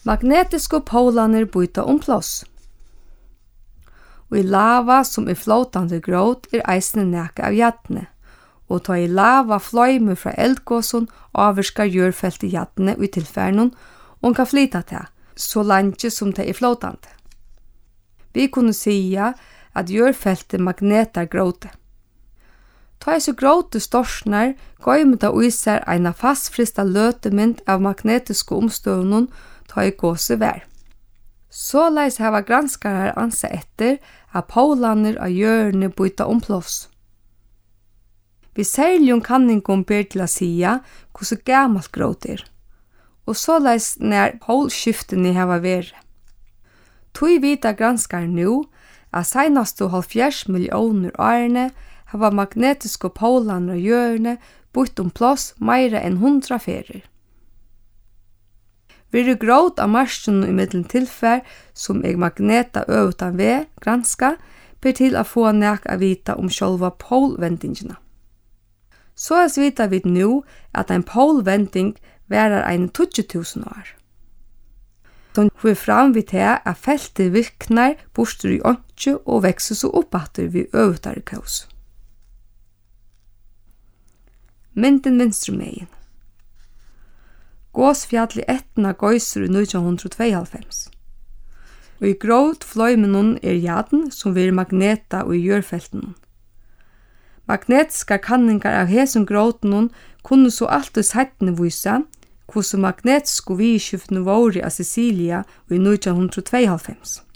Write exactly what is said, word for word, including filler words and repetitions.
Magnetiske polarner byta om plass. Og i lava som er flåtande gråt er eisne neka av jatne, og ta i lava fløymer fra eldgåsen avvirskar jørfeltet jatne i tilfernen og kan flyta til, så langt som det er flåtande. Vi kunne sia at jørfeltet magnetar gråte. Ta i så gråte storsnar, gøymer det uiser eina fastfrista løtemynd av magnetiske omstøvnen ta i gåse vær. Såleis hava granskarar ansa etter at polaner av hjørne byta om plås. Vi særlig om kanningum ber til å sia hvordan gammalt gråt er, og såleis når polskiftene hava vært. Tui vita granskar nu at seinastu halvfjerds millioner årene hava magnetiske polaner av hjørne byta om plås meira enn hundra ferir. Vi er gråt av marsjen i middelen tilfær som er magneta øvutan ved granska, ber til å få nek å vita om sjølva polvendingene. Så er vita vi nu at en polvending værer en tjueto tusen år. Så vi fram vi til at feltet virknar bostur i åntje og vekser så oppatter vi øvutare kaos. Mynden vinstrumegen. Gåsfjallet etna gøyser i nítjan hundrað og tveyoghálvfems. Og i gråt fløymenon er jaden som vir magneta og i jørfelten. Magnetiska kanningar av hesum gråtenon kunne så alltid settene vise hvordan magnetiske vidskiftene våre av Sicilia i nítjan hundrað og tveyoghálvfems.